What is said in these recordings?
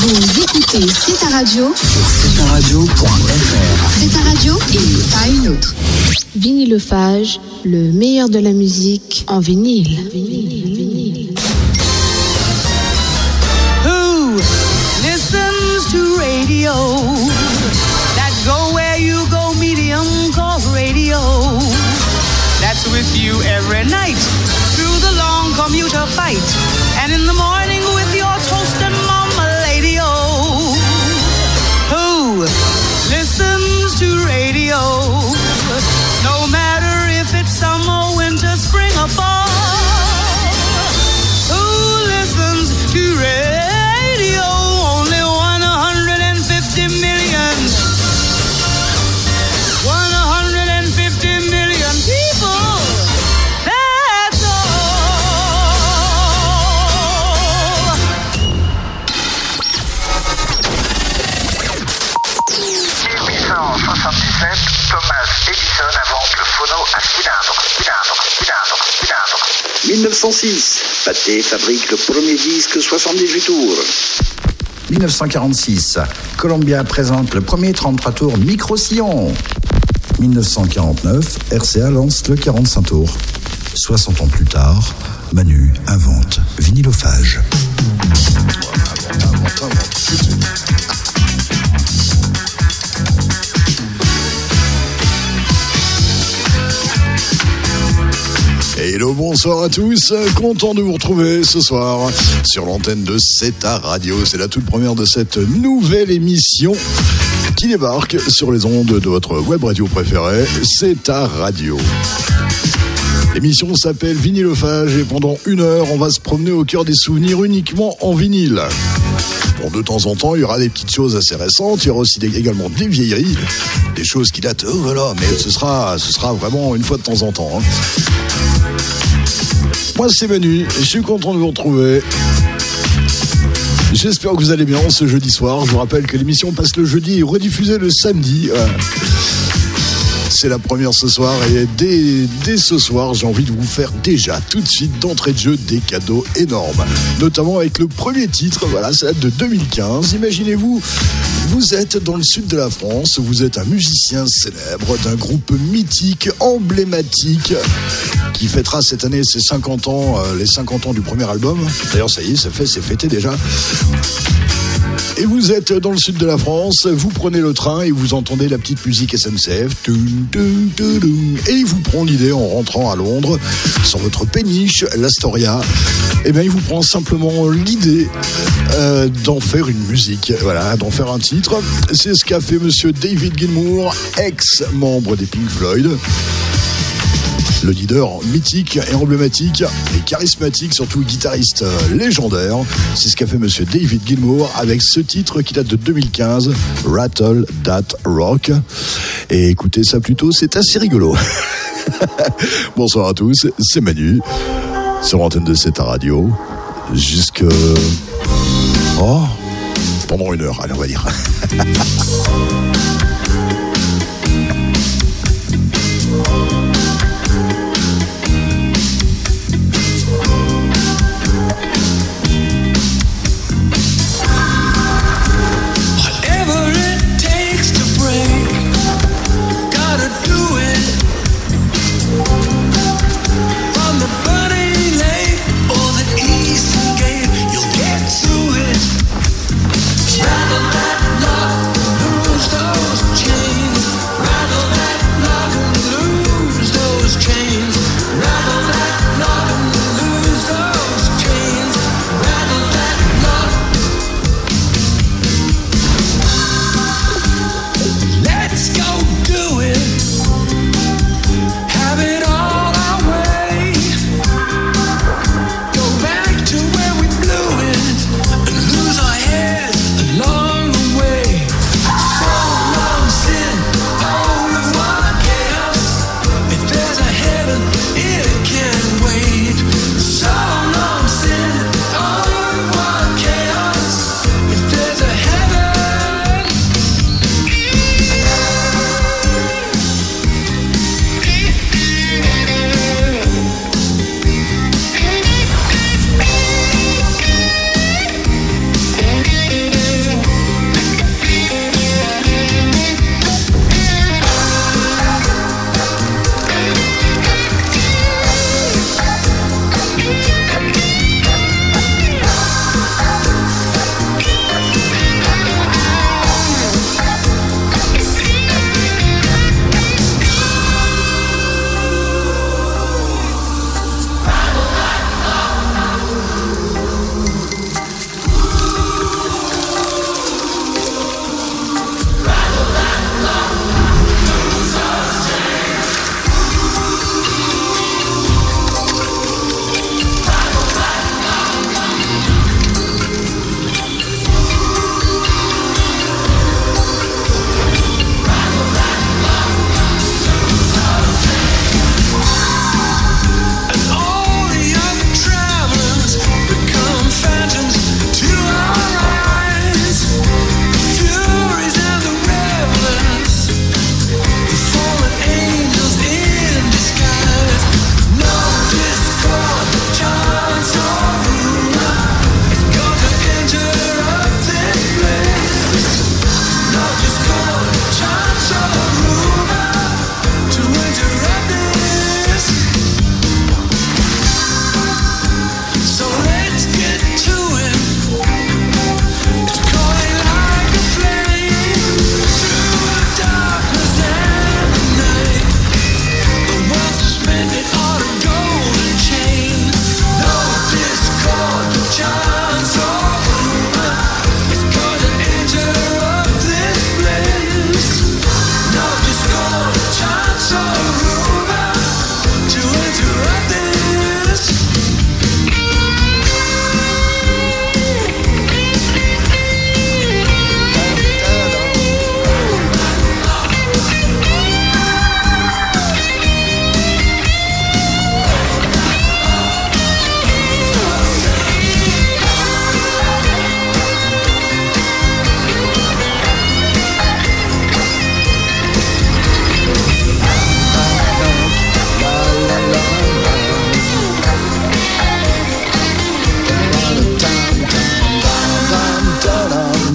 Vous écoutez C'est ta radio sur cetaradio.fr. C'est ta radio et pas une autre. Vinylophage, le meilleur de la musique en vinyle. Who listens to radio? That go where you go, medium called radio. That's with you every night through the long commuter fight, and in the morning with your toast and mama-lady-o. Who listens to radio? No matter if it's summer, winter, spring, or fall. Who listens to radio? Only 150 million. 150 million people. That's all. 1877, Thomas Edison invente le phono à cylindre. 1906, Pathé fabrique le premier disque 78 tours. 1946, Columbia présente le premier 33 tours micro-sillon. 1949, RCA lance le 45 tours. 60 ans plus tard, Manu invente Vinylophage. Hello, bonsoir à tous, content de vous retrouver ce soir sur l'antenne de C'est ta radio. C'est la toute première de cette nouvelle émission qui débarque sur les ondes de votre web radio préférée, C'est ta radio. L'émission s'appelle Vinylophage et pendant 1 heure, on va se promener au cœur des souvenirs uniquement en vinyle. Bon, de temps en temps, il y aura des petites choses assez récentes, il y aura aussi également des vieilleries, des choses qui datent, oh voilà, mais ce sera vraiment une fois de temps en temps. Moi, c'est Manu, je suis content de vous retrouver. J'espère que vous allez bien ce jeudi soir. Je vous rappelle que l'émission passe le jeudi et est rediffusée le samedi. C'est la première ce soir et dès ce soir, j'ai envie de vous faire déjà tout de suite d'entrée de jeu des cadeaux énormes. Notamment avec le premier titre, voilà, ça date de 2015. Imaginez-vous, vous êtes dans le sud de la France, vous êtes un musicien célèbre d'un groupe mythique, emblématique, qui fêtera cette année ses 50 ans, les 50 ans du premier album. D'ailleurs, ça y est, c'est fêté déjà. Et vous êtes dans le sud de la France, vous prenez le train et vous entendez la petite musique SNCF. Et il vous prend l'idée en rentrant à Londres, sur votre péniche, l'Astoria. Et bien il vous prend simplement l'idée d'en faire une musique, voilà, d'en faire un titre. C'est ce qu'a fait monsieur David Gilmour, ex-membre des Pink Floyd. Le leader mythique et emblématique et charismatique, surtout guitariste légendaire. C'est ce qu'a fait monsieur David Gilmour avec ce titre qui date de 2015, Rattle That Rock. Et écoutez ça plutôt, c'est assez rigolo. Bonsoir à tous, c'est Manu, sur l'antenne de C'est ta radio, pendant 1 heure, allez on va dire. Rather than love, the rooster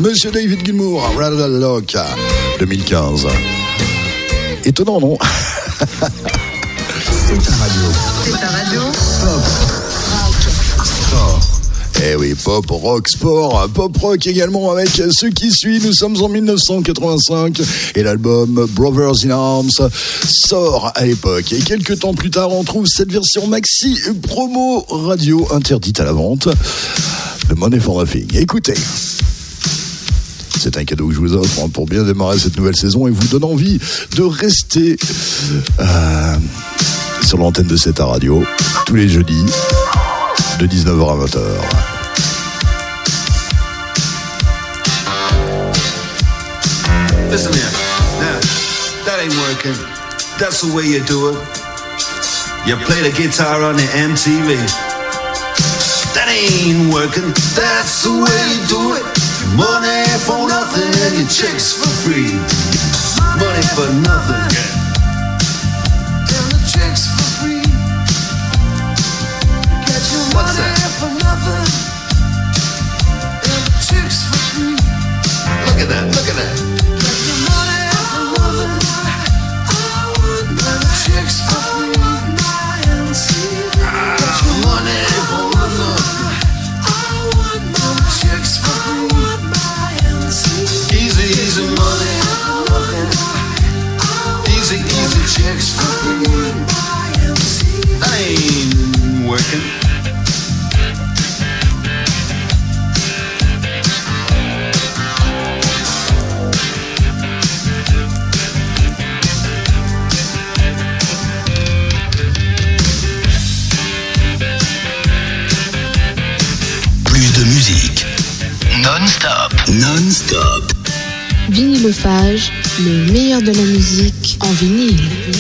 Monsieur David Gilmour, Rather Lock, 2015. Étonnant, non? C'est ta radio. C'est ta radio. Pop, rock, sport. Eh oui, pop, rock, sport, pop rock également avec ce qui suit. Nous sommes en 1985 et l'album Brothers in Arms sort à l'époque. Et quelques temps plus tard, on trouve cette version maxi promo radio interdite à la vente de Money for Nothing. Écoutez. C'est un cadeau que je vous offre pour bien démarrer cette nouvelle saison et vous donne envie de rester sur l'antenne de cette radio tous les jeudis de 19h à 20h. Listen here, now, that ain't working. That's the way you do it. You play the guitar on the MTV. That ain't working. That's the way you do it. Money for nothing and your chicks for free. Money for nothing. And the chicks for free. Get your What's money that? for nothing. And the chicks for free. Look at that, look at that. Get your money for nothing. And the chicks for free. Get your money for nothing. And the chicks for free. Easy, easy money. Easy, easy chicks for free. That ain't working. Plus de musique. Non-stop. Non-stop. Vinylophage, le meilleur de la musique en vinyle.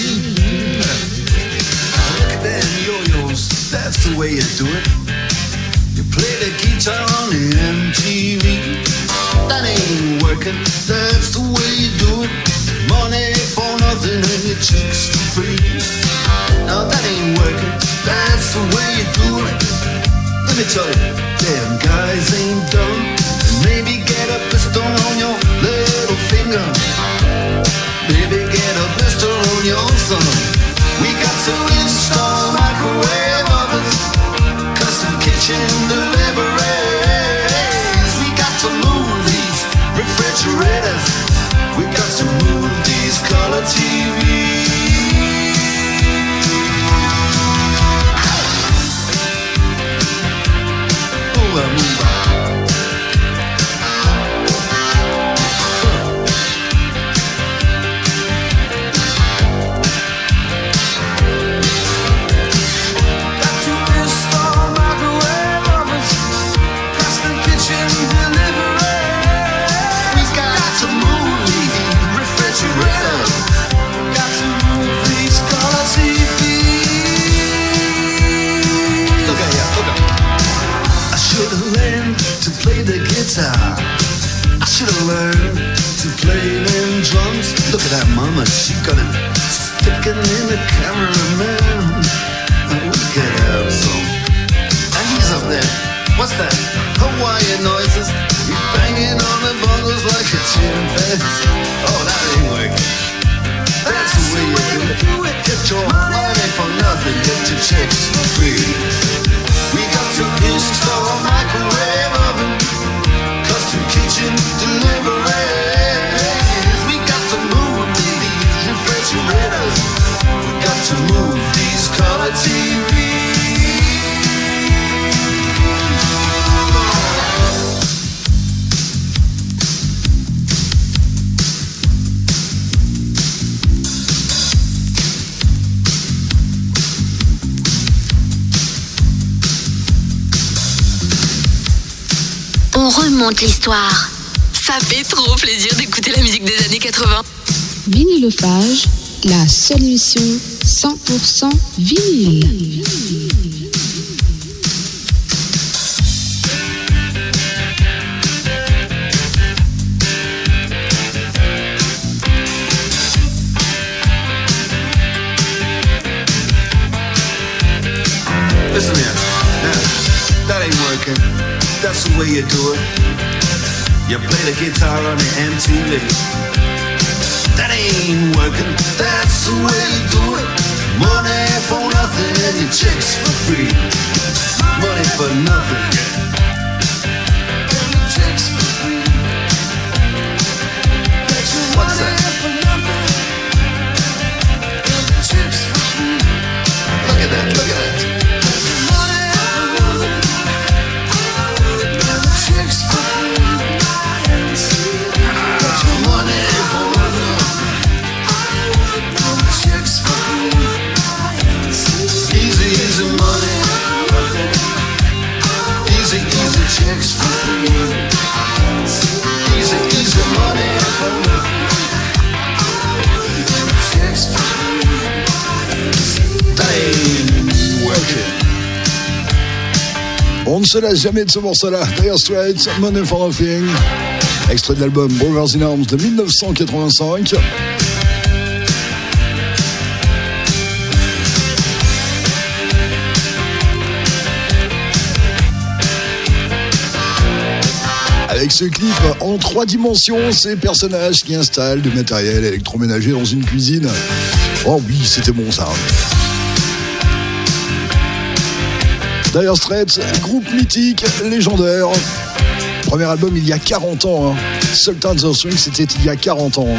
Look at them yo-yos, that's the way you do it. You play the guitar on the MTV. That ain't working, that's the way you do it. Money for nothing and your chicks for free. No, that ain't working, that's the way you do it. Let me tell you, damn guys ain't dumb. Maybe get a pistol on your little finger. Maybe get a pistol on your thumb. We got to install microwave ovens, custom kitchen deliveries. We got to move these refrigerators. We got to move these color TVs. Move on, move on. I should have learned to play them drums. Look at that mama, she got it sticking in the cameraman. We could have some. And he's up there. What's that? Hawaiian noises. He's banging on the bongos like a chimpanzee. Oh, that ain't working. That's the way you do it. Get your money for nothing. Get your chicks for free. We got to install a microwave oven. Custom kitchen deliveries. We got to move these refrigerators. We got to move these color TVs. On remonte l'histoire. Ça fait trop plaisir d'écouter la musique des années 80. Vinylophage, la seule émission 100% vinyle. Listen here, now, that ain't working. That's the way you do it. You play the guitar on the MTV. That ain't working, that's the way you do it. Money for nothing and your chicks for free. Money for nothing and your chicks for free. What's that? Look at that, look at that. On ne se lasse jamais de ce morceau-là. Dire Straits, Money for Nothing. Extrait de l'album Brothers in Arms de 1985. Avec ce clip en 3 dimensions, ces personnages qui installent du matériel électroménager dans une cuisine. Oh oui, c'était bon ça. Dire Straits, groupe mythique, légendaire. Premier album il y a 40 ans. Sultans of Swing, c'était il y a 40 ans.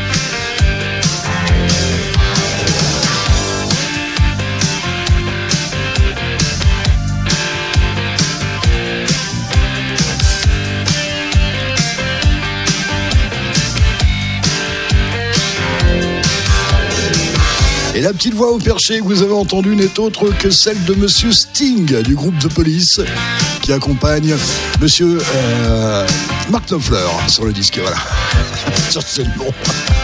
Et la petite voix au perché que vous avez entendue n'est autre que celle de Monsieur Sting du groupe The Police qui accompagne Monsieur Mark Knopfler sur le disque. Voilà, ça c'est le nom.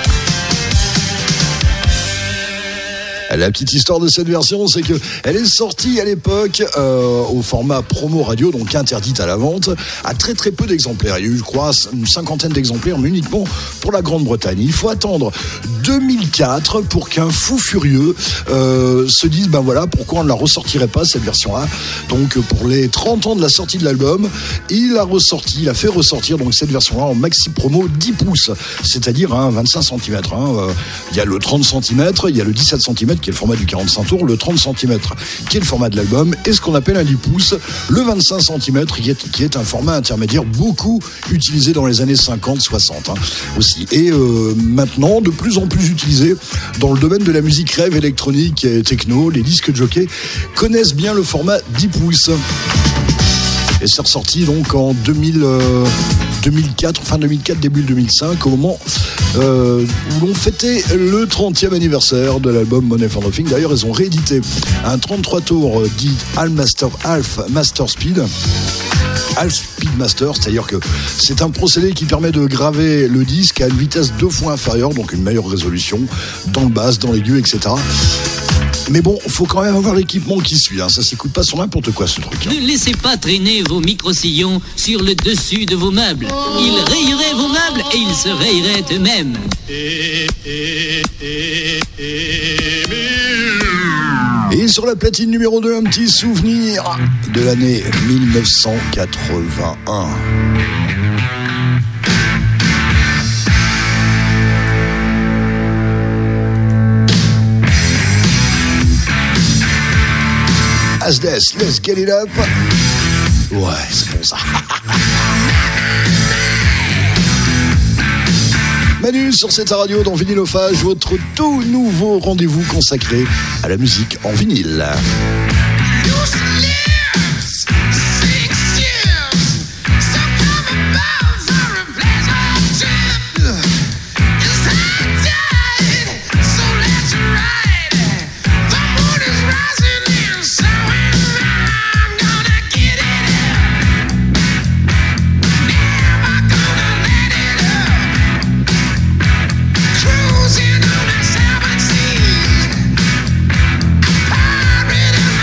La petite histoire de cette version, c'est que elle est sortie à l'époque au format promo radio, donc interdite à la vente, à très très peu d'exemplaires. Il y a eu, je crois, une 50aine d'exemplaires, mais uniquement pour la Grande-Bretagne. Il faut attendre 2004 pour qu'un fou furieux se dise, ben voilà, pourquoi on ne la ressortirait pas, cette version-là. Donc pour les 30 ans de la sortie de l'album, il a fait ressortir donc cette version-là en maxi promo 10 pouces, c'est-à-dire 25 cm. Il y a le 30 cm, il y a le 17 cm, qui est le format du 45 tours, le 30 cm qui est le format de l'album, et ce qu'on appelle un 10 pouces, le 25 cm qui est un format intermédiaire beaucoup utilisé dans les années 50-60 aussi. Et maintenant, de plus en plus utilisé dans le domaine de la musique rave, électronique et techno. Les disques jockey connaissent bien le format 10 pouces. Et c'est ressorti donc en 2004, fin 2004, début 2005, au moment où l'on fêtait le 30e anniversaire de l'album Money for Nothing. D'ailleurs, ils ont réédité un 33 tours dit Half Master Speed. Half Speed Master, c'est-à-dire que c'est un procédé qui permet de graver le disque à une vitesse 2 fois inférieure, donc une meilleure résolution, dans le basse, dans l'aigu, etc. Mais bon, faut quand même avoir l'équipement qui suit, ça s'écoute pas sur n'importe quoi ce truc. Ne laissez pas traîner vos micro-sillons sur le dessus de vos meubles. Ils rayeraient vos meubles et ils se rayeraient eux-mêmes. Et sur la platine numéro 2, un petit souvenir de l'année 1981. Asdes, let's get it up. Ouais, c'est bon ça. Manu sur cette radio dans Vinylophage, votre tout nouveau rendez-vous consacré à la musique en vinyle. Cruising on the 7 seas, pirate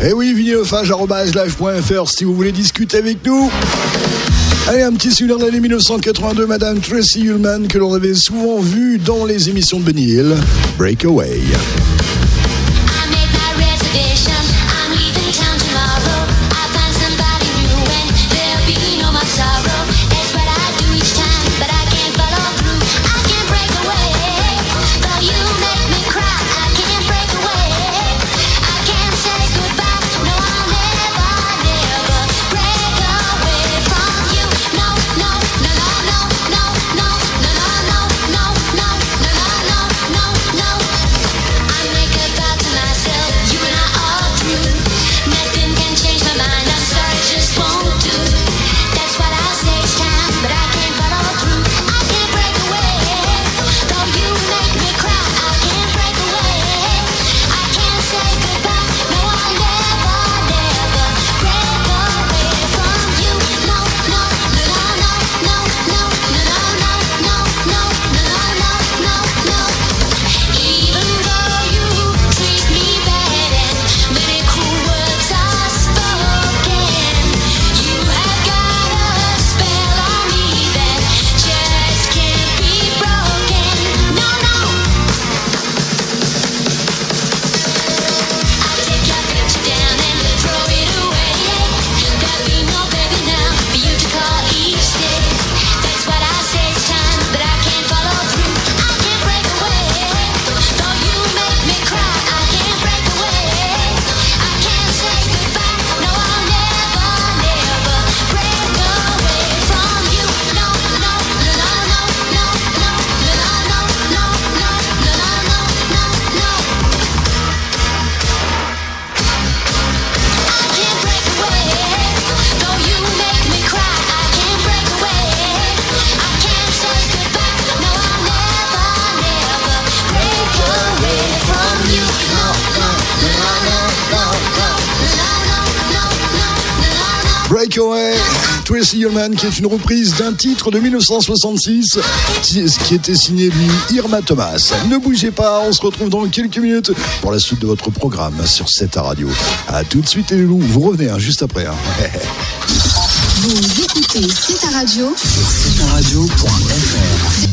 Et oui, vinylophage@live.fr si vous voulez discuter avec nous. Allez, un petit souvenir de l'année 1982, Madame Tracy Ullman, que l'on avait souvent vu dans les émissions de Benny Hill, Breakaway. Breakaway, Tracy Ullman, qui est une reprise d'un titre de 1966 qui était signé lui Irma Thomas. Ne bougez pas, on se retrouve dans quelques minutes pour la suite de votre programme sur Zeta Radio. A tout de suite les loulous, vous revenez juste après. Vous écoutez Zeta Radio sur ZetaRadio.fr.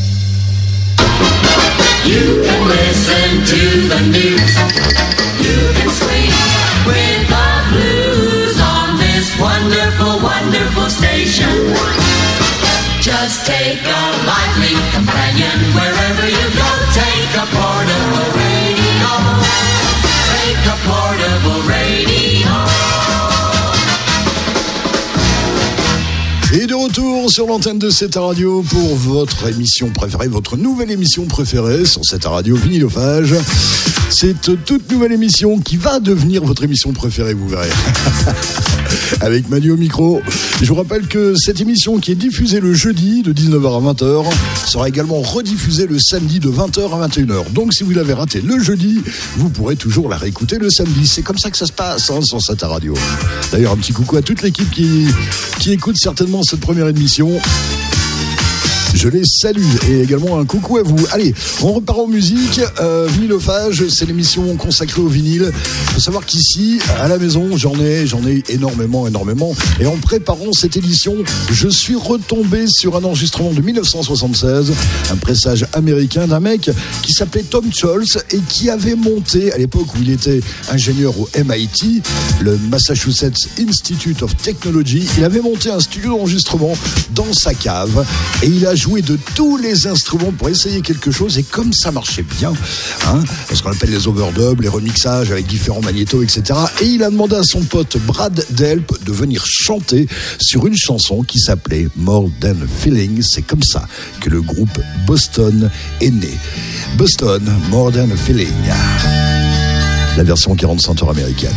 You can listen to the news. You can swing with the blues on this wonderful, wonderful station. Just take a lively companion wherever you go. Take a portable radio. Take a portable radio. Et de retour sur l'antenne de Zeta Radio pour votre émission préférée, votre nouvelle émission préférée sur Zeta Radio, Vinylophage. C'est toute nouvelle émission qui va devenir votre émission préférée, vous verrez. Avec Manu au micro. Je vous rappelle que cette émission qui est diffusée le jeudi de 19h à 20h sera également rediffusée le samedi de 20h à 21h. Donc si vous l'avez raté le jeudi, vous pourrez toujours la réécouter le samedi. C'est comme ça que ça se passe sur Zeta Radio. D'ailleurs, un petit coucou à toute l'équipe qui écoute certainement cette première émission. Je les salue et également un coucou à vous. Allez, on repart en musique. Vinylophage, c'est l'émission consacrée au vinyle. Il faut savoir qu'ici, à la maison, j'en ai énormément. Et en préparant cette édition, je suis retombé sur un enregistrement de 1976, un pressage américain d'un mec qui s'appelait Tom Scholz et qui avait monté, à l'époque où il était ingénieur au MIT, le Massachusetts Institute of Technology, il avait monté un studio d'enregistrement dans sa cave et il a joué de tous les instruments pour essayer quelque chose, et comme ça marchait bien, ce qu'on appelle les overdubs, les remixages avec différents magnétos, etc. Et il a demandé à son pote Brad Delp de venir chanter sur une chanson qui s'appelait More Than a Feeling. C'est comme ça que le groupe Boston est né. Boston, More Than a Feeling. La version 45 tours américaine.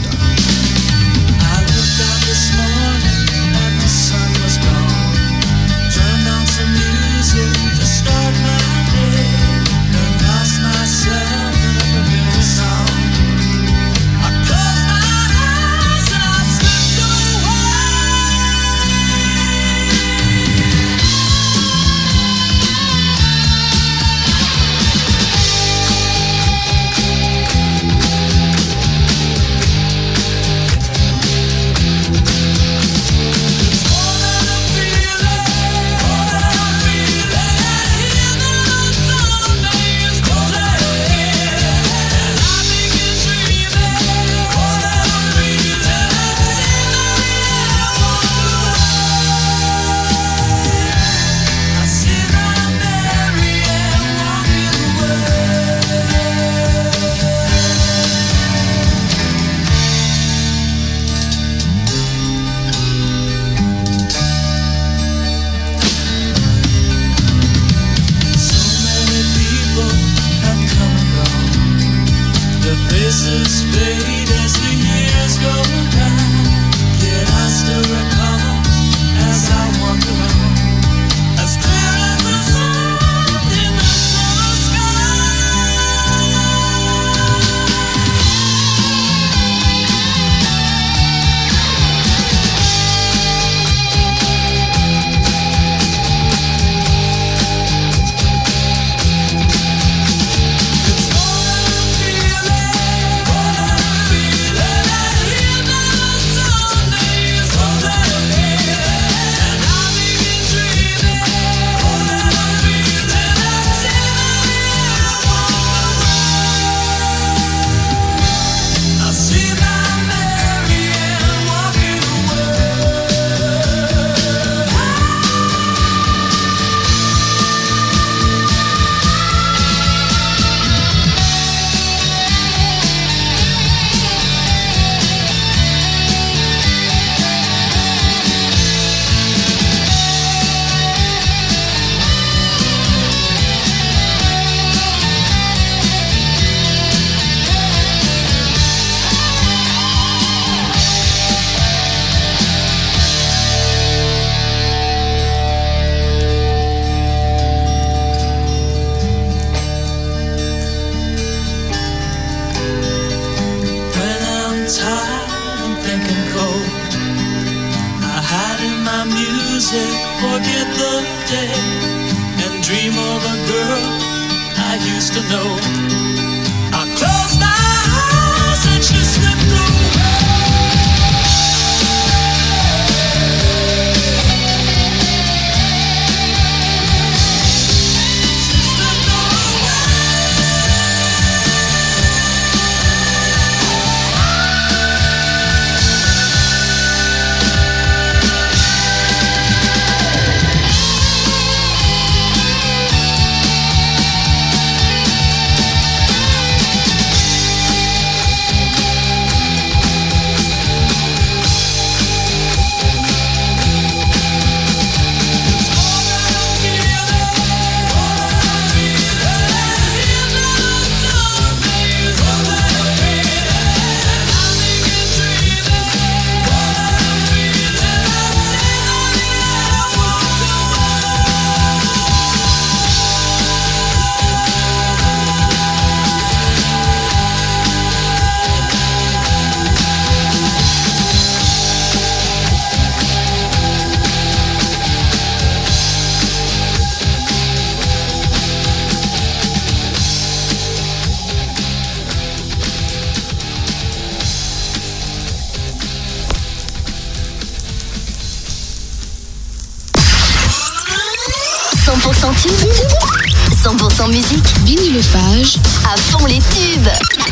Faces fade as the years go by, yet I still recall as I walk around, as clear as the sun in the summer sky. Forget the day and dream of a girl I used to know. I closed my eyes and she slipped tube, 100% musique. Vinny Lepage, à fond les tubes.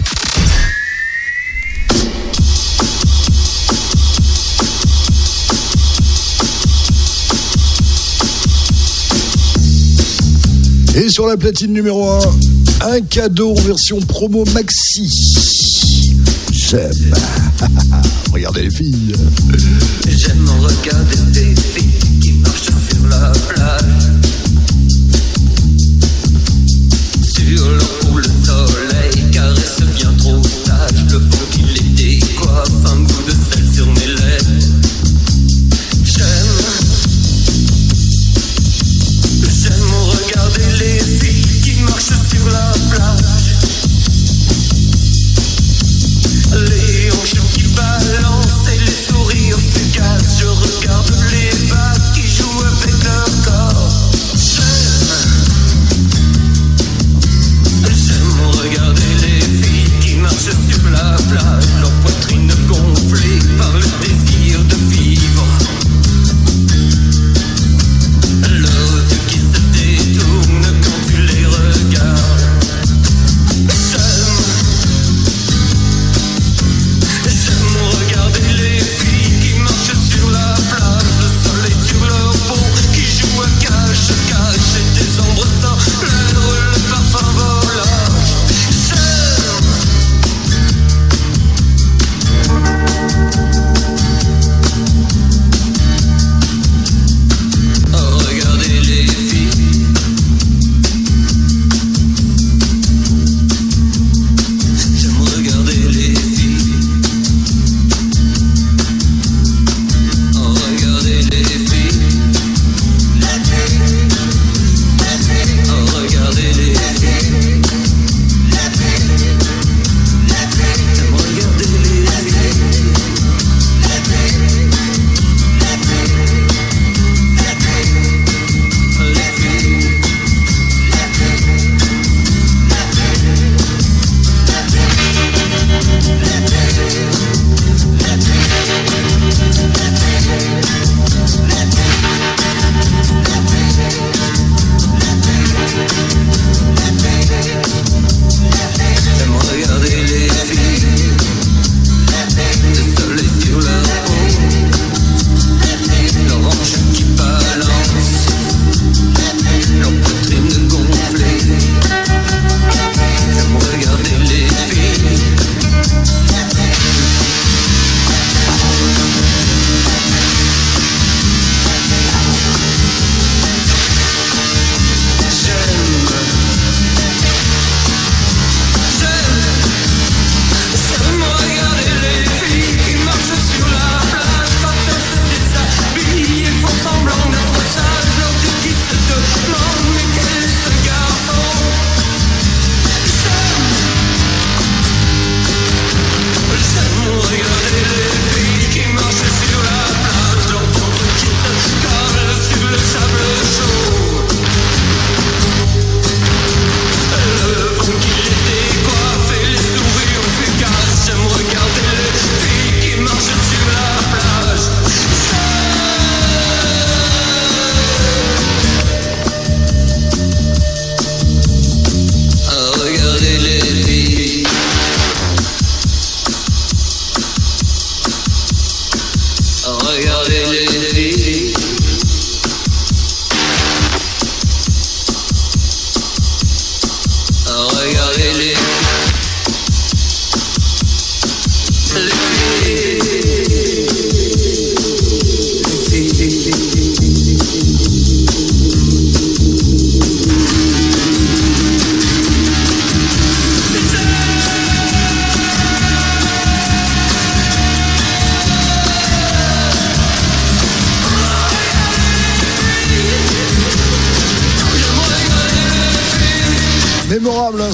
Et sur la platine numéro 1, un cadeau en version promo maxi. J'aime. Regardez les filles. J'aime regarder des filles qui marchent sur la plage. Sur leur cou le soleil caresse bien trop sage. Le vent qui les décoiffe, un goût de sel sur mes lèvres. J'aime regarder les filles qui marchent sur la plage. Les hanches qui balancent et les sourires fugaces. Je regarde les vagues qui jouent avec leur corps. J'aime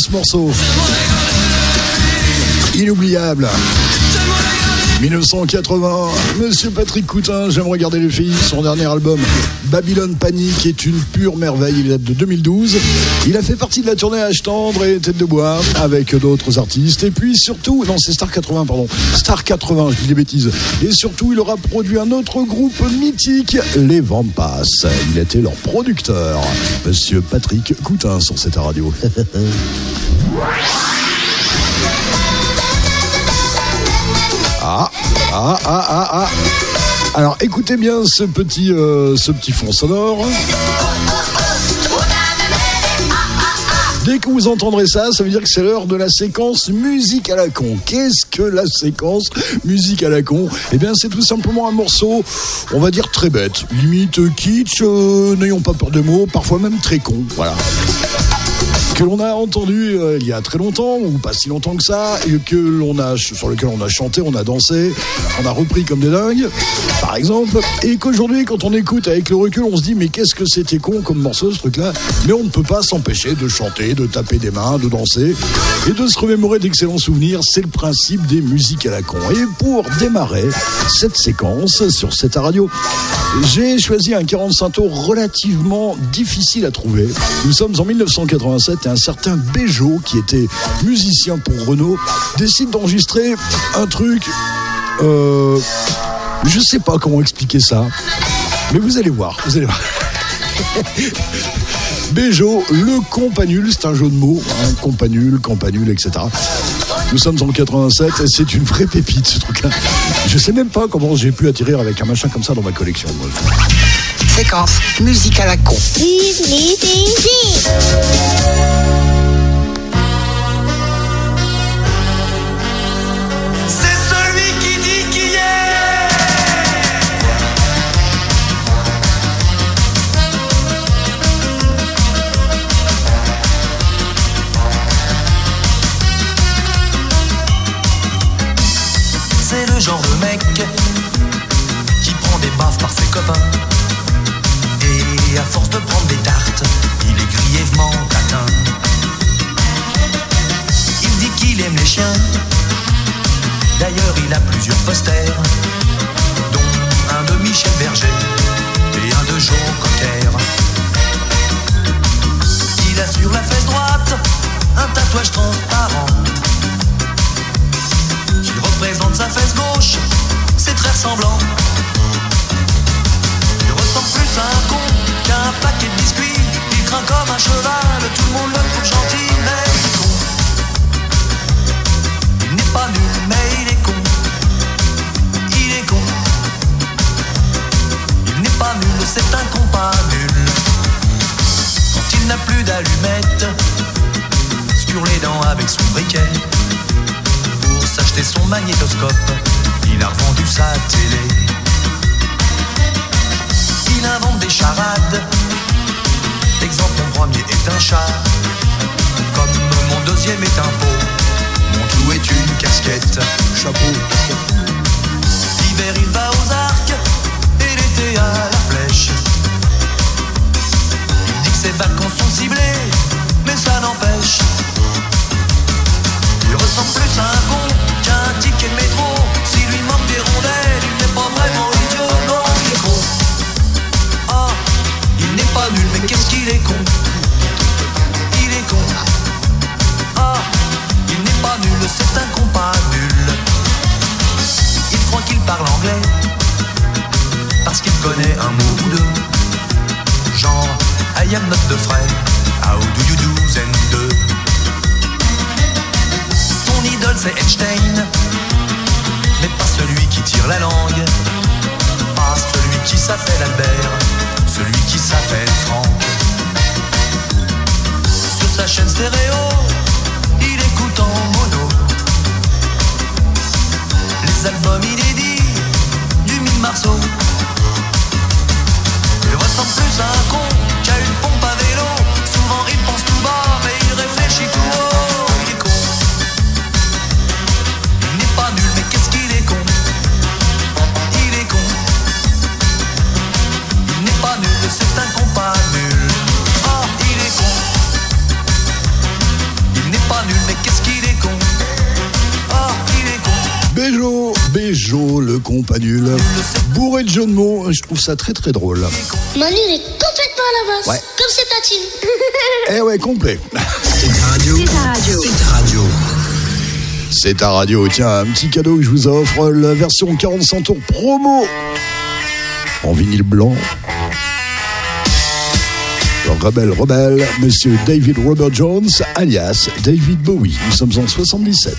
ce morceau. Inoubliable. 1980, Monsieur Patrick Coutin, J'aime regarder les filles, son dernier album Babylone Panique est une pure merveille, il date de 2012. Il a fait partie de la tournée Âge tendre et Tête de bois avec d'autres artistes. Et puis surtout, non c'est Star 80, pardon, Star 80, je dis des bêtises. Et surtout, il aura produit un autre groupe mythique, les Vampas. Il était leur producteur, Monsieur Patrick Coutin sur cette radio. Ah. Alors écoutez bien ce petit fond sonore. Dès que vous entendrez ça, ça veut dire que c'est l'heure de la séquence musique à la con. Qu'est-ce que la séquence musique à la con ? Eh bien, c'est tout simplement un morceau, on va dire très bête, limite kitsch, n'ayons pas peur des mots, parfois même très con. Voilà. Que l'on a entendu il y a très longtemps, ou pas si longtemps que ça, et sur lequel on a chanté, on a dansé, on a repris comme des dingues, par exemple, et qu'aujourd'hui, quand on écoute avec le recul, on se dit, mais qu'est-ce que c'était con comme morceau, ce truc-là, mais on ne peut pas s'empêcher de chanter, de taper des mains, de danser, et de se remémorer d'excellents souvenirs. C'est le principe des musiques à la con. Et pour démarrer cette séquence sur cette radio, j'ai choisi un 45 tours relativement difficile à trouver. Nous sommes en 1987 et un certain Béjo, qui était musicien pour Renault, décide d'enregistrer un truc... je sais pas comment expliquer ça, mais vous allez voir. Béjo, le Campanule, c'est un jeu de mots, hein, campanule, etc. Nous sommes en 87 et c'est une vraie pépite ce truc-là. Je sais même pas comment j'ai pu atterrir avec un machin comme ça dans ma collection. Moi. Séquence musique à la con. Le genre de mec qui prend des baffes par ses copains, et à force de prendre des tartes, il est grièvement atteint. Il dit qu'il aime les chiens, d'ailleurs il a plusieurs posters, dont un de Michel Berger et un de Joe Cocker. Il a sur la fesse droite un tatouage transparent représente sa fesse gauche, c'est très ressemblant. Il ressemble plus à un con qu'à un paquet de biscuits. Il craint comme un cheval, tout le monde le trouve gentil, mais il est con. Il n'est pas nul, mais il est con. Il est con. Il n'est pas nul, c'est un con pas nul. Quand il n'a plus d'allumettes sur les dents avec son briquet, s'acheter son magnétoscope, il a revendu sa télé. Il invente des charades. Exemple, mon premier est un chat, comme mon deuxième est un pot, mon tout est une casquette. Chapeau, casquette. L'hiver il va aux arcs et l'été à la flèche. Il dit que ses vacances sont ciblées, mais ça n'empêche. Il ressemble plus à un con qu'à un ticket de métro. S'il lui manque des rondelles, il n'est pas vraiment idiot, non, il est con. Ah, il n'est pas nul, mais qu'est-ce qu'il est con. Il est con. Ah, il n'est pas nul, c'est un con pas nul. Il croit qu'il parle anglais parce qu'il connaît un mot ou deux, genre I am not the friend, how do you do then deux. Son idole c'est Einstein, mais pas celui qui tire la langue, pas celui qui s'appelle Albert, celui qui s'appelle Franck. Sur sa chaîne stéréo, il écoute en mono les albums inédits du Mime Marceau. Il ressemble plus à un con qu'à une pompe à vélo. Souvent il pense tout bas, mais il réfléchit tout haut. Il est con. Il n'est pas nul, mais qu'est-ce qu'il est con. Il est con. Il n'est pas nul, c'est un con pas nul. Oh, il est con. Joe, le companul, bourré de jeux de mots. Je trouve ça très très drôle. Manu est complètement à la bosse, Ouais. comme ses platines. Eh ouais, complet. C'est ta radio. C'est ta radio. C'est ta radio. C'est ta radio. Tiens, un petit cadeau que je vous offre, la version 45 tours promo en vinyle blanc. Rebelle, monsieur David Robert Jones, alias David Bowie. Nous sommes en 77.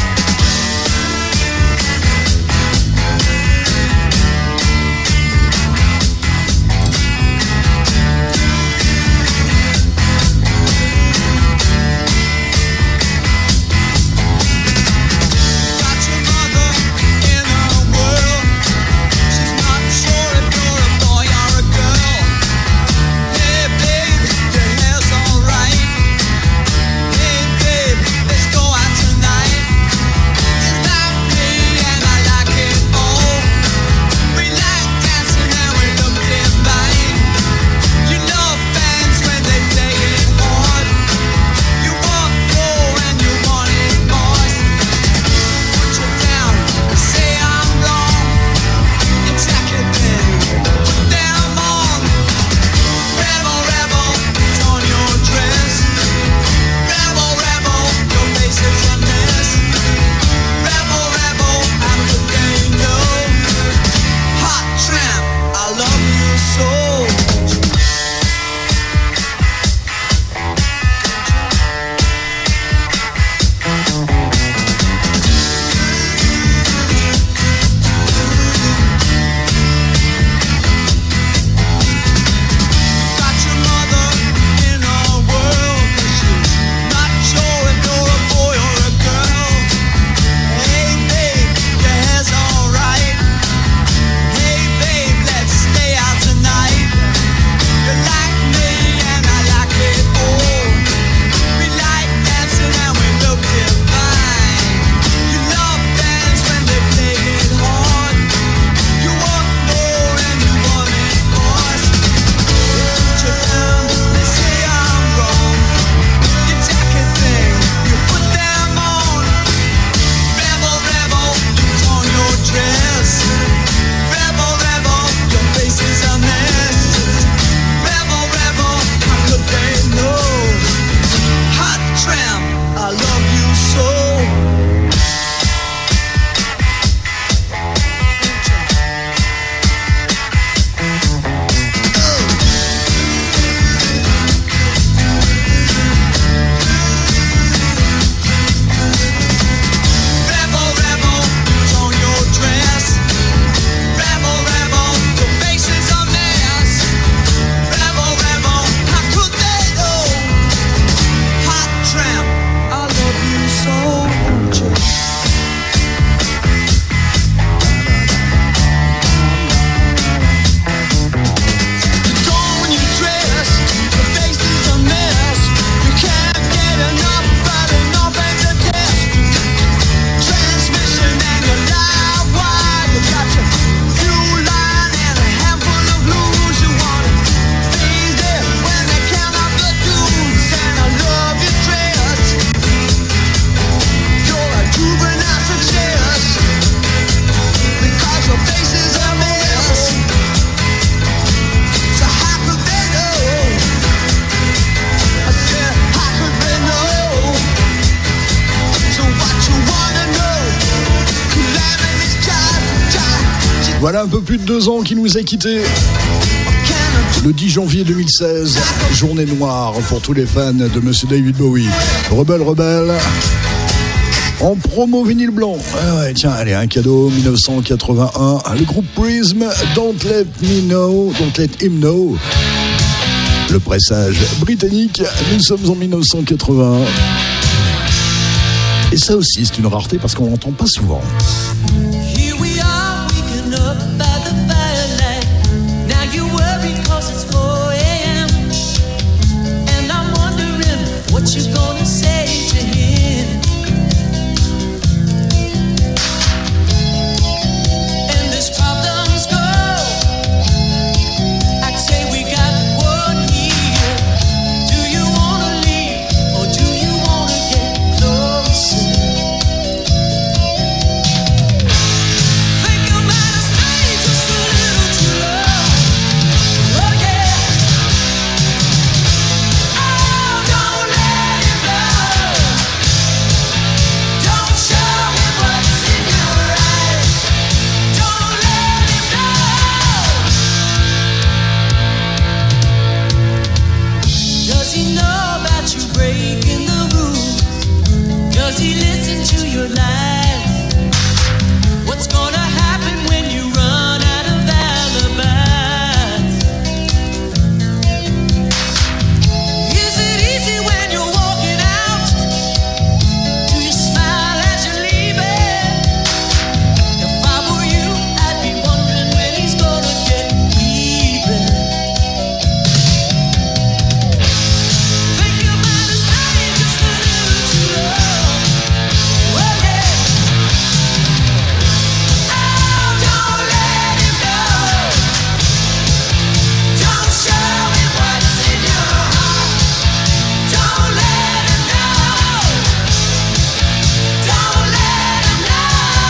Voilà un peu plus de 2 ans qu'il nous a quittés. Le 10 janvier 2016, journée noire pour tous les fans de Monsieur David Bowie. Rebelle. En promo vinyle blanc. Ah ouais, tiens, allez, un cadeau, 1981. Le groupe Prism, Don't Let Him Know. Le pressage britannique, nous sommes en 1981. Et ça aussi, c'est une rareté parce qu'on l'entend pas souvent. What you gonna say to him? And as problems go, I'd say we got one here. Do you wanna leave or do you wanna get closer? good life. What's gonna happen when you run out of alibis? Is it easy when you're walking out? Do you smile as you're leaving? If I were you, I'd be wondering when he's gonna get even. Think you might have stayed just a little too long. Well, yeah. Oh, don't let him know. Don't show him what's in your heart. Don't let him know. Don't let him know.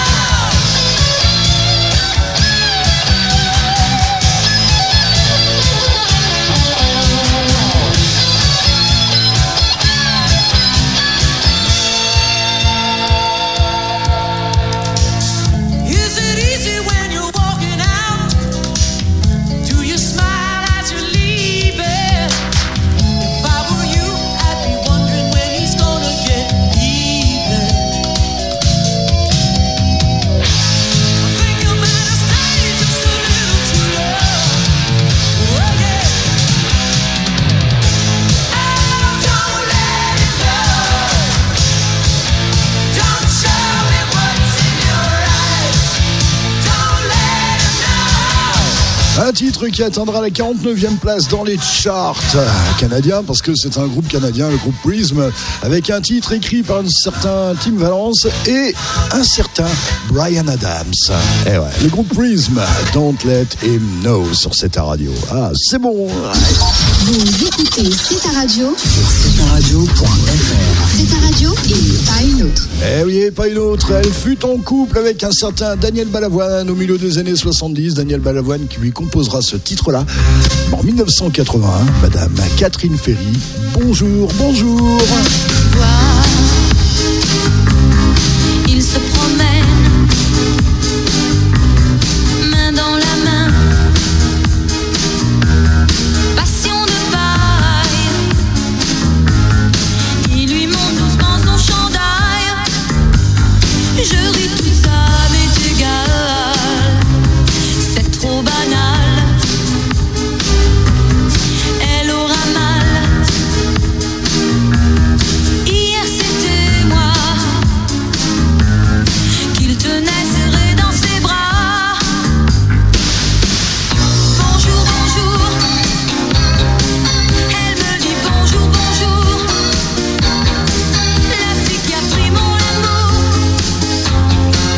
Is it easy when you're walking out? Do you smile as you're leaving? If I were you, I'd be wondering when he's gonna get even. I think you might have stayed just a little too long. Oh, yeah. Oh, don't let him know. Don't show him what's in your eyes. Don't let him know. Un titre qui atteindra la 49e place dans les charts canadiens, parce que c'est un groupe canadien, le groupe Prism, avec un titre écrit par un certain Tim Valence et un certain Bryan Adams. Et ouais, le groupe Prism, Don't Let Him Know sur cette radio. Ah, c'est bon. Vous écoutez C'est ta radio Sur cetaradio.fr. C'est ta radio et pas une autre. Eh oui, et pas une autre. Elle fut en couple avec un certain Daniel Balavoine au milieu des années 70. Daniel Balavoine qui lui composera ce titre-là en 1981. Madame Catherine Ferry. Bonjour, bonjour. Il se promène, main dans la main, passion de paille. Il lui monte doucement son chandail. Je ris, tout ça m'est égal. C'est trop banal. Elle aura mal. Hier c'était moi qu'il tenait serré dans ses bras. Bonjour, bonjour. Elle me dit bonjour, bonjour. La fille qui a pris mon amour.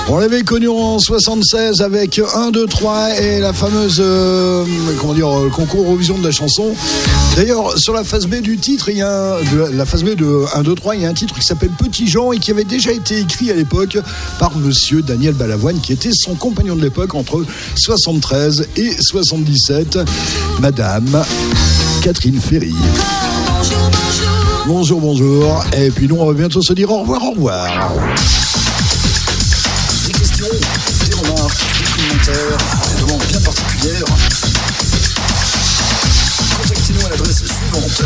On l'avait connu en 76 avec 1, 2, 3 et la fameuse le concours Eurovision de la chanson. D'ailleurs, sur la phase B du titre, il y a la phase B de 1, 2, 3, il y a un titre qui s'appelle Petit Jean et qui avait déjà été écrit à l'époque par monsieur Daniel Balavoine, qui était son compagnon de l'époque entre 73 et 77, Madame Catherine Ferry. Bonjour, bonjour. Et puis nous, on va bientôt se dire au revoir, au revoir. Des questions, des remarques, des commentaires, des demandes bien particulières. Contactez-nous à l'adresse suivante,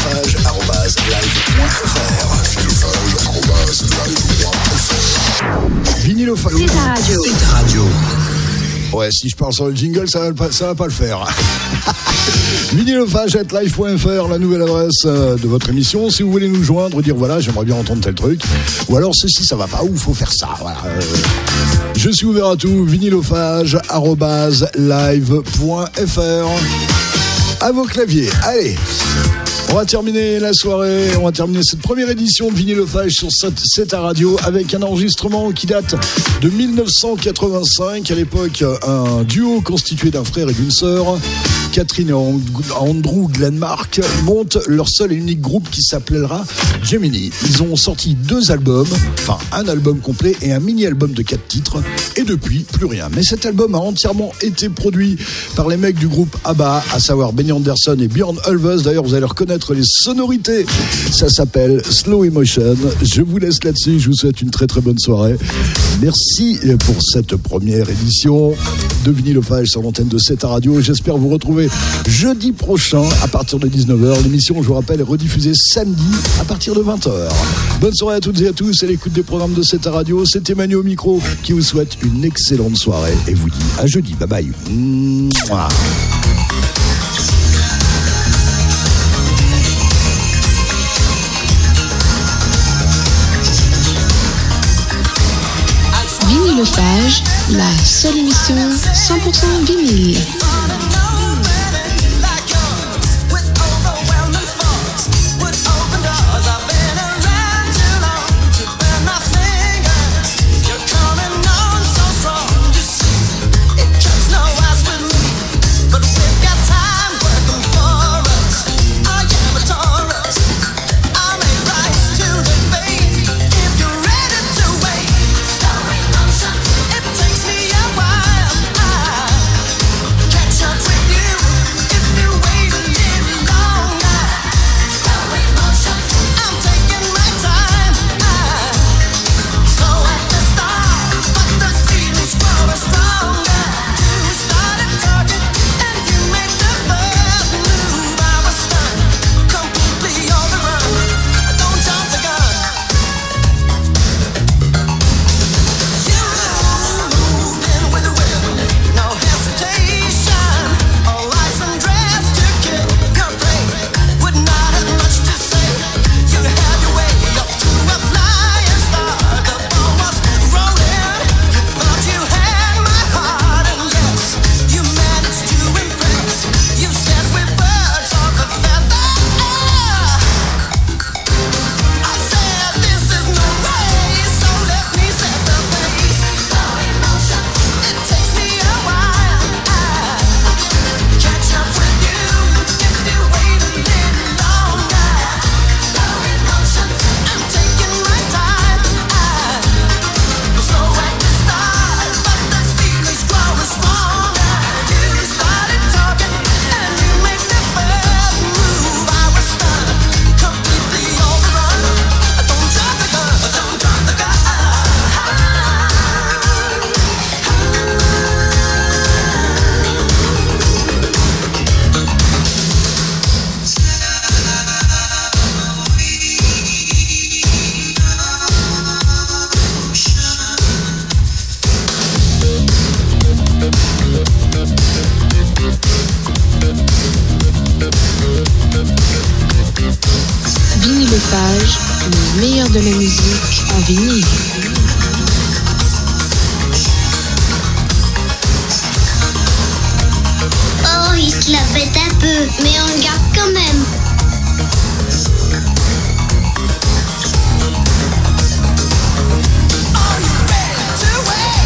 vinylophage@live.fr. Vinylophage. C'est ta radio. C'est ta radio. Ouais, si je parle sur le jingle, ça va pas le faire. Vinylophage@live.fr, la nouvelle adresse de votre émission. Si vous voulez nous joindre, dire voilà, j'aimerais bien entendre tel truc. Ou alors ceci, ça va pas, ou faut faire ça. Voilà. Je suis ouvert à tout. Vinylophage@live.fr. À vos claviers. Allez. On va terminer la soirée, on va terminer cette première édition de Vinylophage sur C'est ta radio avec un enregistrement qui date de 1985. À l'époque, un duo constitué d'un frère et d'une sœur, Catherine et Andrew Glenmark, montent leur seul et unique groupe qui s'appellera Gemini. Ils ont sorti 2 albums, enfin un album complet et un mini-album de 4 titres, et depuis, plus rien. Mais cet album a entièrement été produit par les mecs du groupe ABBA, à savoir Benny Andersson et Björn Ulvaeus. D'ailleurs, vous allez reconnaître les sonorités. Ça s'appelle Slow Emotion. Je vous laisse là-dessus. Je vous souhaite une très très bonne soirée. Merci pour cette première édition de Vinylophage sur l'antenne de C'est ta radio. J'espère vous retrouver jeudi prochain à partir de 19h. L'émission, je vous rappelle, est rediffusée samedi à partir de 20h. Bonne soirée à toutes et à tous. À l'écoute des programmes de C'est ta radio. C'est Emmanuel au micro qui vous souhaite une excellente soirée et vous dit à jeudi. Bye bye. Mouah. Vinylophage, la seule émission 100% vinyle. Vinylophage, le meilleur de la musique en vinyle. Oh, il se la pète un peu, mais on le garde quand même. Are you ready to wait?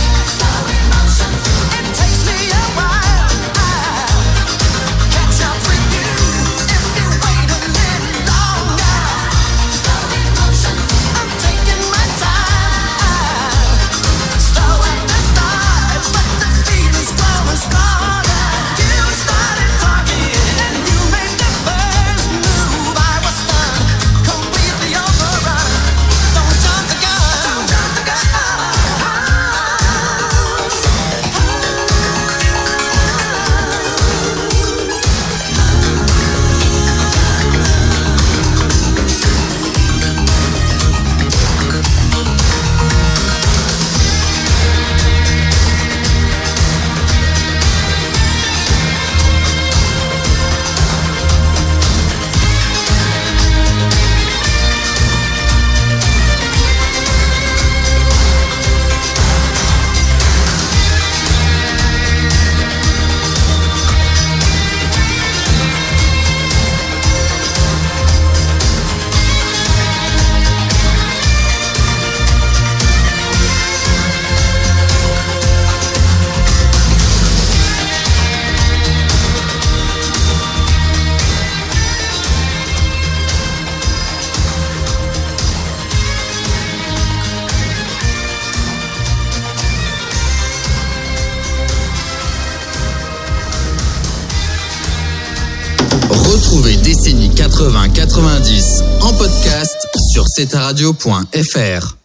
Retrouvez décennie 80-90 en podcast sur cetaradio.fr.